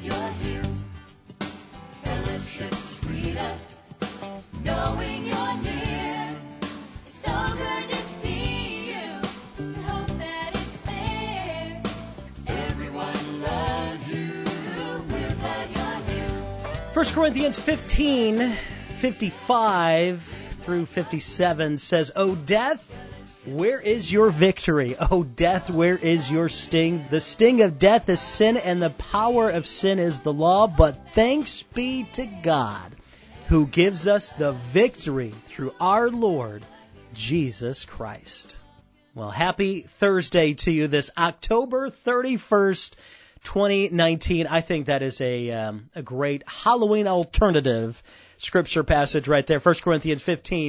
glad you're here. Fellowship sweeter, knowing you're near. It's so good to see you. I hope that it's clear. Everyone loves you. We're glad you're here. 1 Corinthians 15:55 through 57 says, O death, where is your victory? O death, where is your sting? The sting of death is sin, and the power of sin is the law. But thanks be to God, who gives us the victory through our Lord Jesus Christ. Well, happy Thursday to you, this October 31st, 2019. I think that is a great Halloween alternative scripture passage right there. 1 Corinthians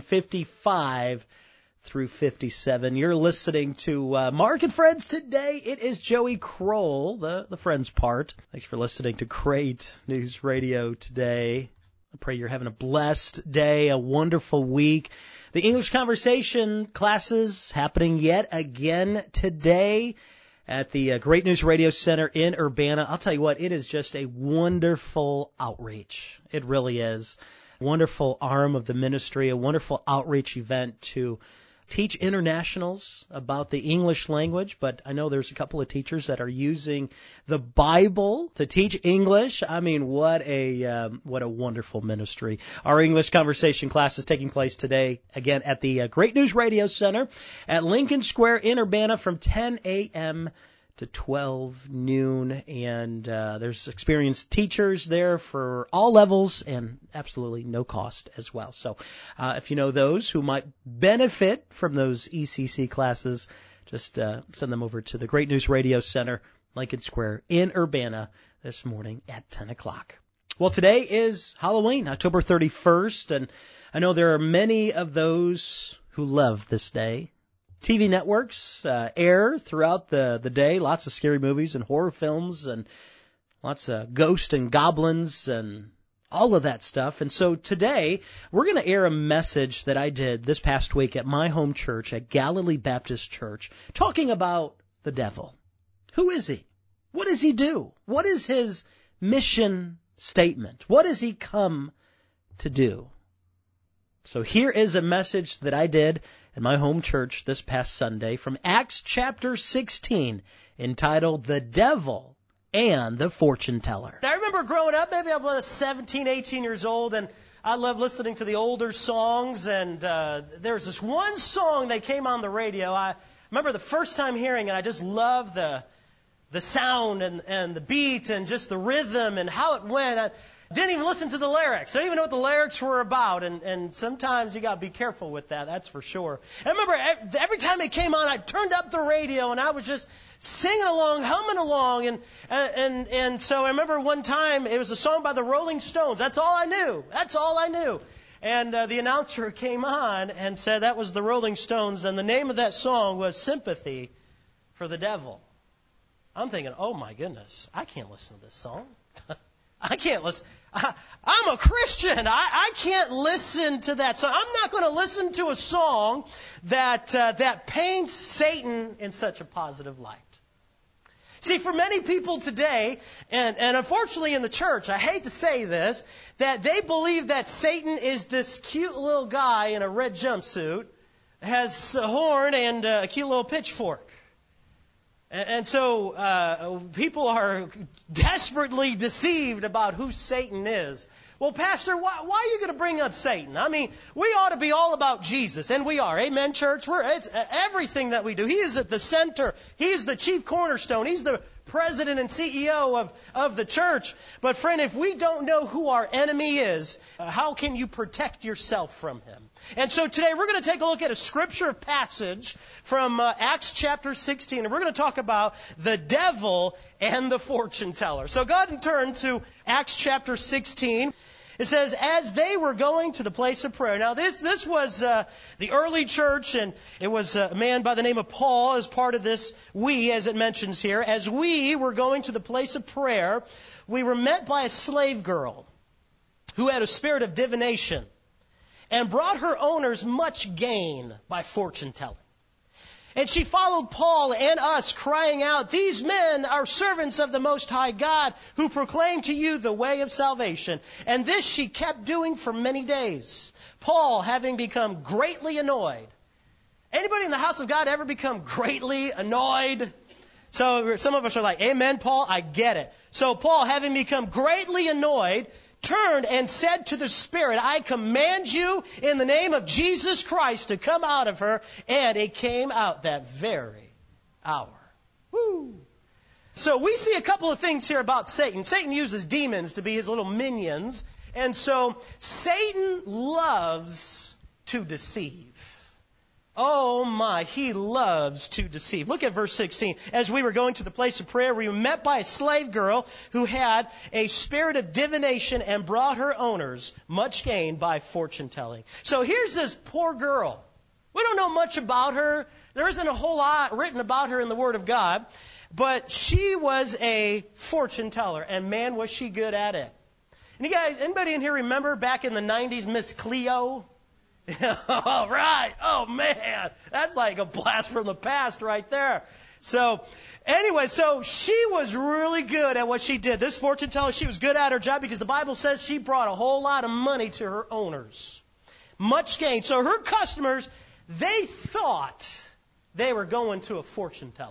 15:55 through 57. You're listening to Mark and Friends today. It is Joey Kroll, the Friends part. Thanks for listening to Great News Radio today. I pray you're having a blessed day, a wonderful week. The English Conversation classes happening yet again today at the Great News Radio Center in Urbana. I'll tell you what, it is just a wonderful outreach. It really is. Wonderful arm of the ministry, a wonderful outreach event to teach internationals about the English language, but I know there's a couple of teachers that are using the Bible to teach English. I mean, what a wonderful ministry. Our English Conversation class is taking place today, again, at the Great News Radio Center at Lincoln Square in Urbana from 10 a.m. to 12 noon, and there's experienced teachers there for all levels and absolutely no cost as well. So if you know those who might benefit from those ECC classes, just send them over to the Great News Radio Center, Lincoln Square in Urbana this morning at 10 o'clock. Well, today is Halloween, October 31st, and I know there are many of those who love this day. TV networks air throughout the day, lots of scary movies and horror films and lots of ghosts and goblins and all of that stuff. And so today we're going to air a message that I did this past week at my home church at Galilee Baptist Church, talking about the devil. Who is he? What does he do? What is his mission statement? What does he come to do? So here is a message that I did in my home church this past Sunday from Acts chapter 16, entitled The Devil and the Fortune Teller. Now, I remember growing up, maybe I was 17, 18 years old, and I loved listening to the older songs, and there was this one song that came on the radio. I remember the first time hearing it, I just loved the sound and the beat and just the rhythm and how it went. I didn't even listen to the lyrics. I didn't even know what the lyrics were about. And sometimes you got to be careful with that, that's for sure. And I remember every time it came on, I turned up the radio and I was just singing along, humming along. And so I remember one time it was a song by the Rolling Stones. That's all I knew. That's all I knew. And the announcer came on and said that was the Rolling Stones. And the name of that song was Sympathy for the Devil. I'm thinking, oh my goodness, I can't listen to this song. I can't listen. I'm a Christian. I can't listen to that song. I'm not going to listen to a song that paints Satan in such a positive light. See, for many people today, and unfortunately in the church, I hate to say this, that they believe that Satan is this cute little guy in a red jumpsuit, has a horn and a cute little pitchfork. And so people are desperately deceived about who Satan is. Well, Pastor, why are you going to bring up Satan? I mean, we ought to be all about Jesus, and we are. Amen, church? It's everything that we do. He is at the center. He is the chief cornerstone. He's the president and CEO of the church. But friend, if we don't know who our enemy is, how can you protect yourself from him? And so today we're going to take a look at a scripture passage from Acts chapter 16, and we're going to talk about the devil and the fortune teller. So go ahead and turn to Acts chapter 16. It says, as they were going to the place of prayer. Now, this was the early church, and it was a man by the name of Paul as part of this. We, as it mentions here, as we were going to the place of prayer, we were met by a slave girl who had a spirit of divination and brought her owners much gain by fortune telling. And she followed Paul and us, crying out, "These men are servants of the Most High God, who proclaim to you the way of salvation." And this she kept doing for many days. Paul, having become greatly annoyed. Anybody in the house of God ever become greatly annoyed? So some of us are like, "Amen, Paul, I get it." So Paul, having become greatly annoyed, turned and said to the spirit, "I command you in the name of Jesus Christ to come out of her." And it came out that very hour. Woo! So we see a couple of things here about Satan. Satan uses demons to be his little minions. And so Satan loves to deceive. Oh my, he loves to deceive. Look at verse 16. As we were going to the place of prayer, we were met by a slave girl who had a spirit of divination and brought her owners much gain by fortune telling. So here's this poor girl. We don't know much about her. There isn't a whole lot written about her in the Word of God. But she was a fortune teller, and man, was she good at it. And you guys, anybody in here remember back in the 90s, Miss Cleo? All right. Oh, man. That's like a blast from the past right there. So, anyway, so she was really good at what she did. This fortune teller, she was good at her job because the Bible says she brought a whole lot of money to her owners. Much gain. So her customers, they thought they were going to a fortune teller.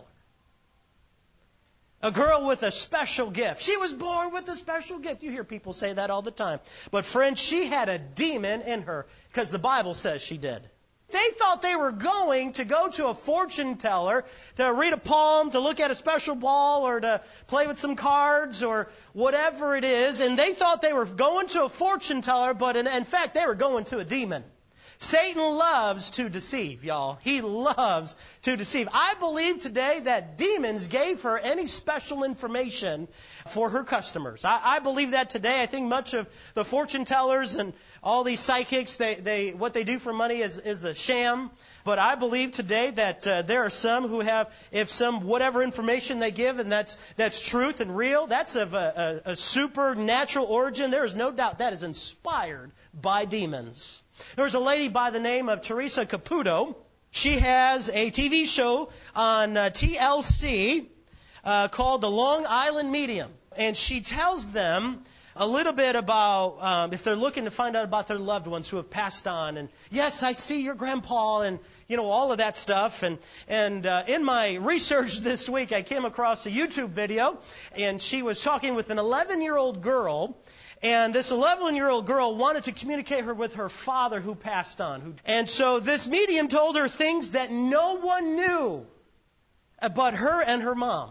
A girl with a special gift. She was born with a special gift. You hear people say that all the time. But friends, she had a demon in her because the Bible says she did. They thought they were going to go to a fortune teller to read a palm, to look at a special ball, or to play with some cards, or whatever it is. And they thought they were going to a fortune teller, but in fact, they were going to a demon. Satan loves to deceive, y'all. He loves to deceive. I believe today that demons gave her any special information for her customers. I believe that today. I think much of the fortune tellers and all these psychics, what they do for money is a sham. But I believe today that there are some who have, if some whatever information they give, and that's truth and real, that's of a supernatural origin. There is no doubt that is inspired by demons. There's a lady by the name of Teresa Caputo. She has a TV show on TLC called The Long Island Medium. And she tells them a little bit about if they're looking to find out about their loved ones who have passed on. And yes, I see your grandpa, and all of that stuff. And in my research this week, I came across a YouTube video, and she was talking with an 11-year-old girl. And this 11-year-old girl wanted to communicate her with her father who passed on. And so this medium told her things that no one knew but her and her mom.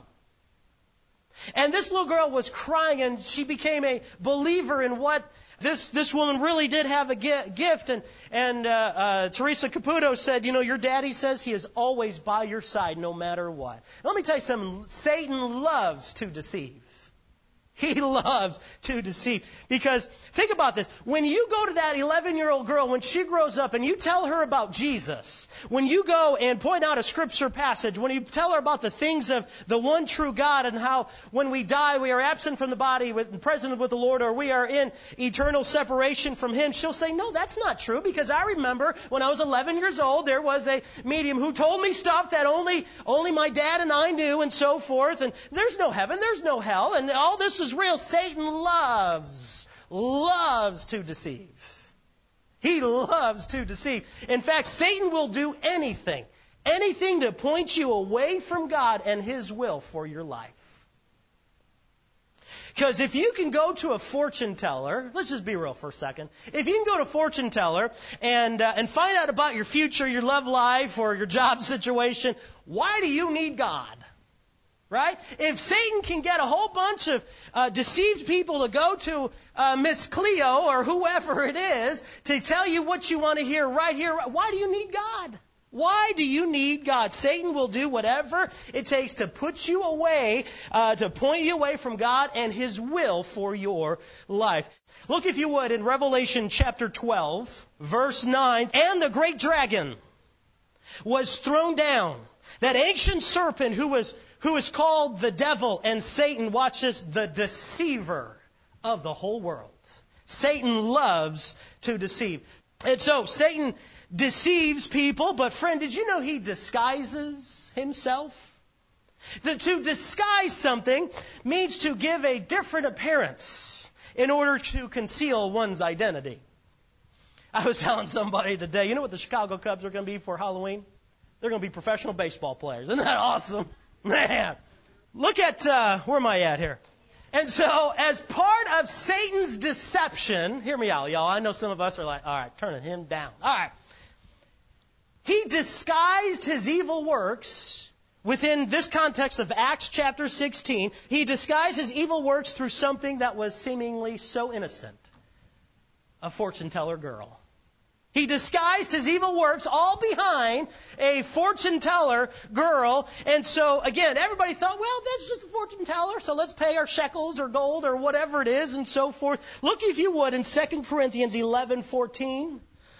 And this little girl was crying, and she became a believer in what this woman really did have a gift. And Teresa Caputo said, your daddy says he is always by your side no matter what. Let me tell you something. Satan loves to deceive. He loves to deceive. Because think about this. When you go to that 11-year-old girl, when she grows up and you tell her about Jesus, when you go and point out a scripture passage, when you tell her about the things of the one true God and how when we die we are absent from the body and present with the Lord, or we are in eternal separation from Him, she'll say, no, that's not true, because I remember when I was 11 years old, there was a medium who told me stuff that only my dad and I knew, and so forth, and there's no heaven, there's no hell, and all this is real. Satan loves to deceive. He loves to deceive. In fact, Satan will do anything to point you away from God and His will for your life. Because if you can go to a fortune teller, let's just be real for a second. If you can go to a fortune teller and find out about your future, your love life, or your job situation, why do you need God? Right? If Satan can get a whole bunch of deceived people to go to Miss Cleo or whoever it is to tell you what you want to hear right here, why do you need God? Why do you need God? Satan will do whatever it takes to put you away, to point you away from God and His will for your life. Look, if you would, in Revelation chapter 12, verse 9. And the great dragon was thrown down, that ancient serpent who is called the devil and Satan, watch this, the deceiver of the whole world. Satan loves to deceive. And so Satan deceives people, but friend, did you know he disguises himself? To disguise something means to give a different appearance in order to conceal one's identity. I was telling somebody today, you know what the Chicago Cubs are going to be for Halloween? They're going to be professional baseball players. Isn't that awesome? Man, look at, where am I at here? And so, as part of Satan's deception, hear me out, y'all. I know some of us are like, all right, turning him down. All right. He disguised his evil works within this context of Acts chapter 16. He disguised his evil works through something that was seemingly so innocent. A fortune teller girl. He disguised his evil works all behind a fortune teller girl. And so, again, everybody thought, well, that's just a fortune teller, so let's pay our shekels or gold or whatever it is and so forth. Look, if you would, in 2 Corinthians 11:14.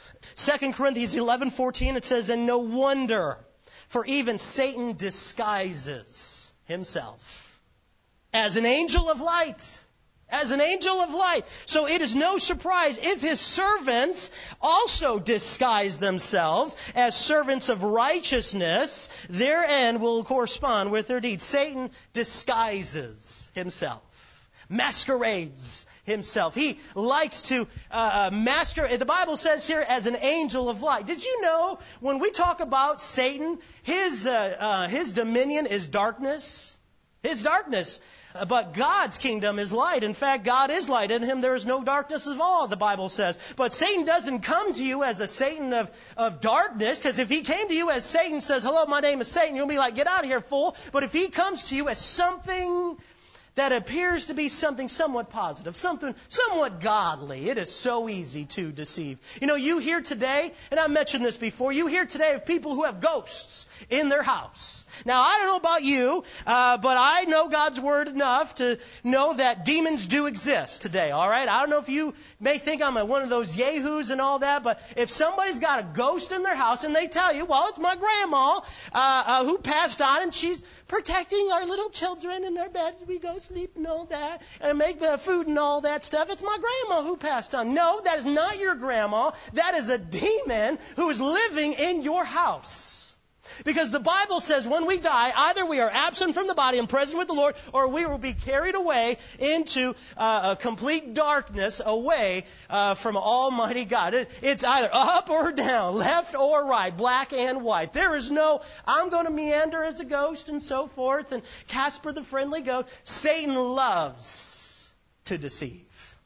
2 Corinthians 11:14, it says, and no wonder, for even Satan disguises himself as an angel of light. As an angel of light. So it is no surprise if his servants also disguise themselves as servants of righteousness, their end will correspond with their deeds. Satan disguises himself, masquerades himself. He likes to masquerade. The Bible says here as an angel of light. Did you know when we talk about Satan, his dominion is darkness? His darkness. But God's kingdom is light. In fact, God is light. In him there is no darkness at all, the Bible says. But Satan doesn't come to you as a Satan of darkness, because if he came to you as Satan, says, hello, my name is Satan, you'll be like, get out of here, fool. But if he comes to you as something that appears to be something somewhat positive, something somewhat godly, it is so easy to deceive. You know, you hear today, and I mentioned this before, you hear today of people who have ghosts in their house. Now, I don't know about you, but I know God's Word enough to know that demons do exist today, all right? I don't know if you may think I'm one of those yahoos and all that, but if somebody's got a ghost in their house and they tell you, well, it's my grandma who passed on and she's protecting our little children in our beds, we go sleep and all that, and make food and all that stuff. It's my grandma who passed on. No, that is not your grandma. That is a demon who is living in your house. Because the Bible says when we die, either we are absent from the body and present with the Lord, or we will be carried away into a complete darkness away from Almighty God. It's either up or down, left or right, black and white. There is no, I'm going to meander as a ghost and so forth, and Casper the friendly goat. Satan loves to deceive.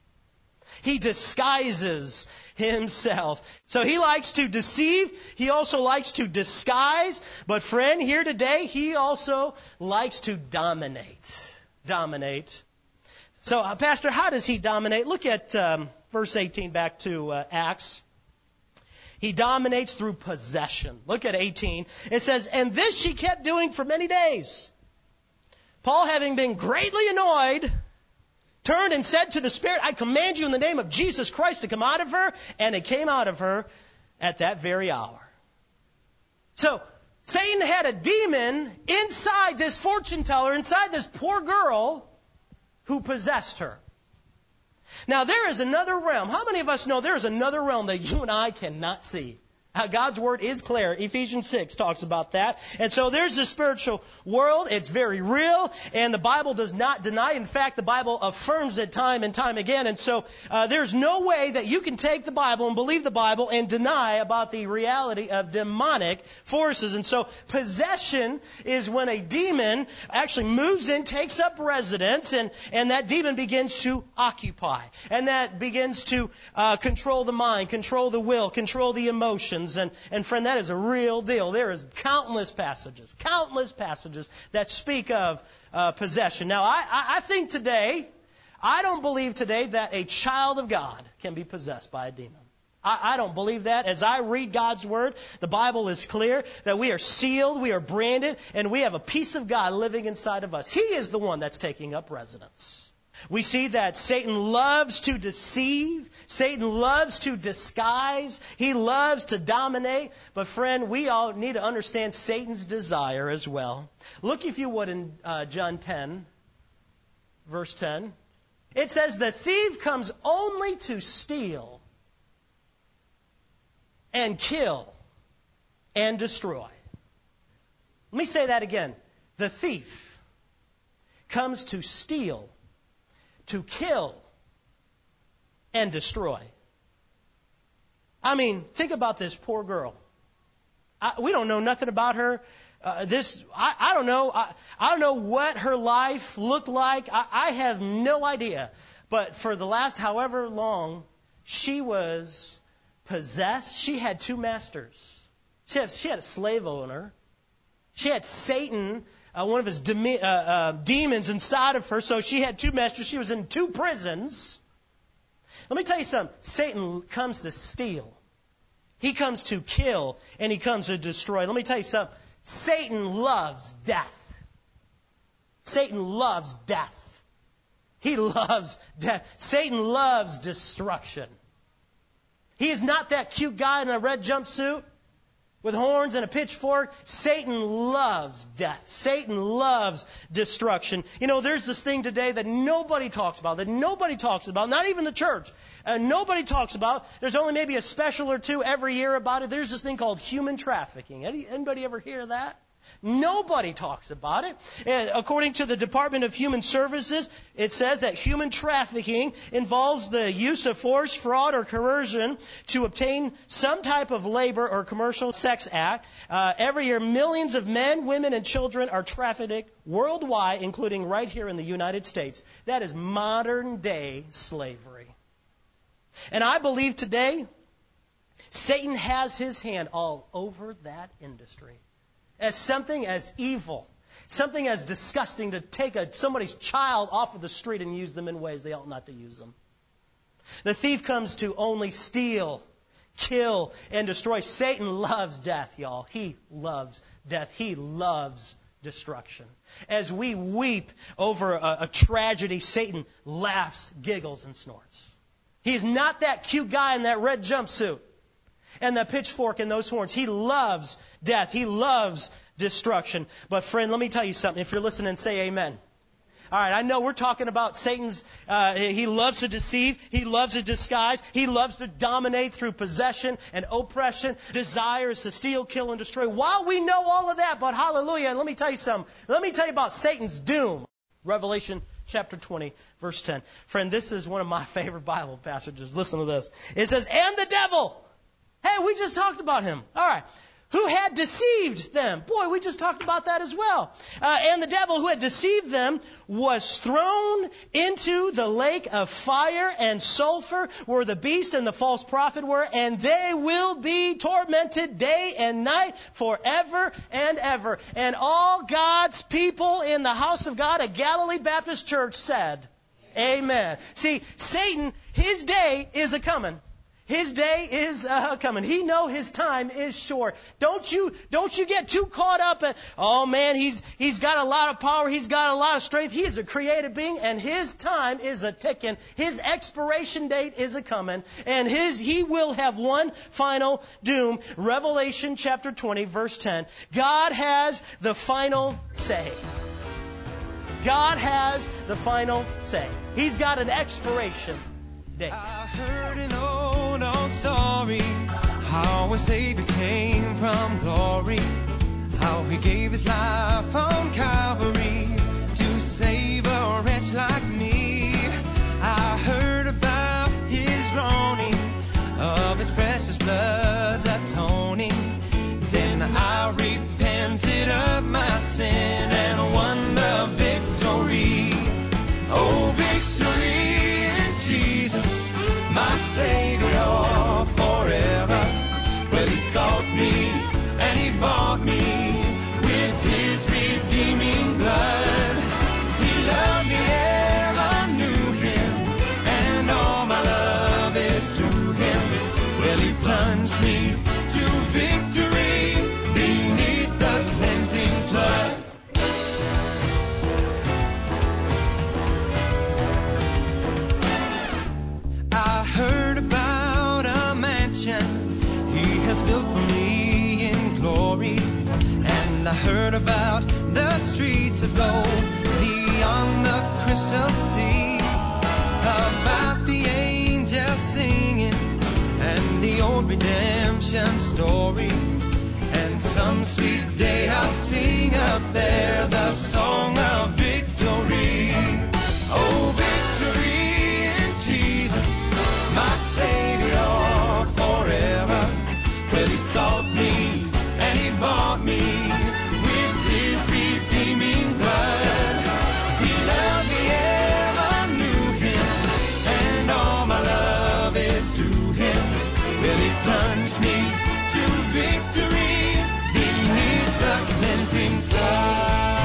He disguises himself. So he likes to deceive. He also likes to disguise. But friend, here today, he also likes to dominate. Dominate. So, Pastor, how does he dominate? Look at verse 18 back to Acts. He dominates through possession. Look at 18. It says, and this she kept doing for many days. Paul, having been greatly annoyed, turned and said to the spirit, I command you in the name of Jesus Christ to come out of her. And it came out of her at that very hour. So, Satan had a demon inside this fortune teller, inside this poor girl who possessed her. Now, there is another realm. How many of us know there is another realm that you and I cannot see? God's Word is clear. Ephesians 6 talks about that. And so there's the spiritual world. It's very real. And the Bible does not deny. In fact, the Bible affirms it time and time again. And so there's no way that you can take the Bible and believe the Bible and deny about the reality of demonic forces. And so possession is when a demon actually moves in, takes up residence, and that demon begins to occupy. And that begins to control the mind, control the will, control the emotions. And friend, that is a real deal. There is countless passages that speak of possession. Now, I think today, I don't believe today that a child of God can be possessed by a demon. I don't believe that. As I read God's Word, the Bible is clear that we are sealed, we are branded, and we have a piece of God living inside of us. He is the one that's taking up residence. We see that Satan loves to deceive. Satan loves to disguise. He loves to dominate. But friend, we all need to understand Satan's desire as well. Look, if you would, in John 10, verse 10. It says, the thief comes only to steal, and kill and destroy. Let me say that again. The thief comes to steal, to kill, and destroy. I mean, think about this poor girl. We don't know nothing about her. I don't know. I don't know what her life looked like. I have no idea. But for the last however long, she was possessed. She had two masters. She had a slave owner. She had Satan, one of his demons inside of her. So she had two masters. She was in two prisons. Let me tell you something. Satan comes to steal. He comes to kill, and he comes to destroy. Let me tell you something. Satan loves death. Satan loves death. He loves death. Satan loves destruction. He is not that cute guy in a red jumpsuit with horns and a pitchfork. Satan loves death. Satan loves destruction. You know, there's this thing today that nobody talks about, not even the church. Nobody talks about. There's only maybe a special or two every year about it. There's this thing called human trafficking. Anybody ever hear that? Nobody talks about it. According to the Department of Human Services, it says that human trafficking involves the use of force, fraud, or coercion to obtain some type of labor or commercial sex act. Every year, millions of men, women, and children are trafficked worldwide, including right here in the United States. That is modern-day slavery. And I believe today, Satan has his hand all over that industry. As something as evil, something as disgusting to take somebody's child off of the street and use them in ways they ought not to use them. The thief comes to only steal, kill, and destroy. Satan loves death, y'all. He loves death. He loves destruction. As we weep over a tragedy, Satan laughs, giggles, and snorts. He's not that cute guy in that red jumpsuit and the pitchfork and those horns. He loves death. He loves destruction. But friend, let me tell you something. If you're listening, say amen. All right, I know we're talking about Satan's, he loves to deceive, he loves to disguise, he loves to dominate through possession and oppression, desires to steal, kill, and destroy. While we know all of that, but hallelujah, let me tell you something. Let me tell you about Satan's doom. Revelation chapter 20, verse 10. Friend, this is one of my favorite Bible passages. Listen to this. It says, and the devil. Hey, we just talked about him. All right. Who had deceived them. Boy, we just talked about that as well. And the devil who had deceived them was thrown into the lake of fire and sulfur where the beast and the false prophet were, and they will be tormented day and night forever and ever. And all God's people in the house of God at Galilee Baptist Church said, amen. See, Satan, his day is a-coming. His day is coming. He know his time is short. Don't you get too caught up in, oh man, he's got a lot of power, he's got a lot of strength. He is a created being, and his time is a ticking. His expiration date is a coming, and he will have one final doom. Revelation chapter 20, verse 10. God has the final say. God has the final say. He's got an expiration date. I heard an old story, how a Savior came from glory, how He gave His life on Calvary to save a wretch like me. I heard about His groaning, of His precious blood's atoning. Then I repented of my sin and won the victory. Oh, victory in Jesus, my Savior forever. Well, He sought me and He bought me with His redeeming blood. He loved me ere I knew Him, and all my love is to Him. Well, He plunged me to victory beneath the cleansing flood. I heard about a mansion He has built for me in glory, and I heard about the streets of gold beyond the crystal sea, about the angels singing and the your redemption story. And some sweet day I'll sing up there the song of victory. Oh, victory in Jesus, my Savior forever. Well, He sought me and He bought me with His redeeming blood. He loved me ere I knew Him, and all my love is to Him. Well, He plunged me to victory beneath the cleansing flood.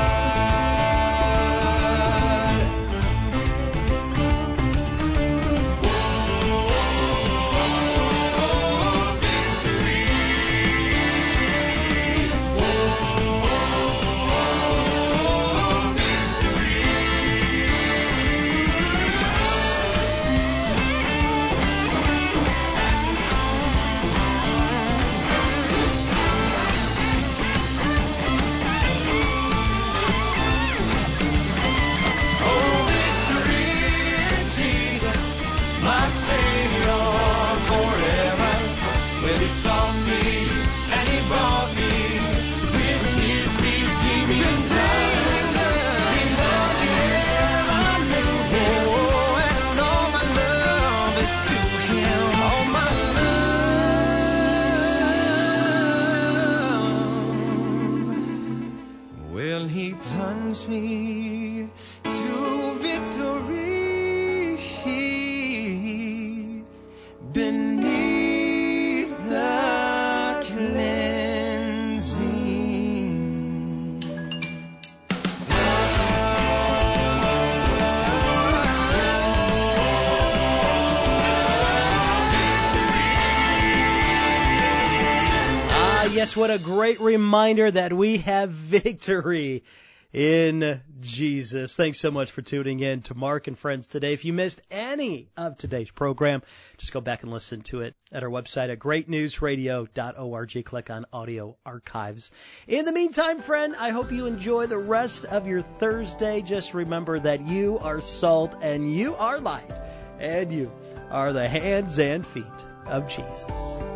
My Savior forever. Well, He sought me and He bought me with His redeeming blood. He loved me ere I knew Him, and all my love is to Him. All my love. Well, He plunged me to victory beneath the cleansing Yes, what a great reminder that we have victory in Jesus. Thanks so much for tuning in to Mark and Friends today. If you missed any of today's program, just go back and listen to it at our website at greatnewsradio.org. Click on Audio Archives. In the meantime, friend, I hope you enjoy the rest of your Thursday. Just remember that you are salt and you are light and you are the hands and feet of Jesus.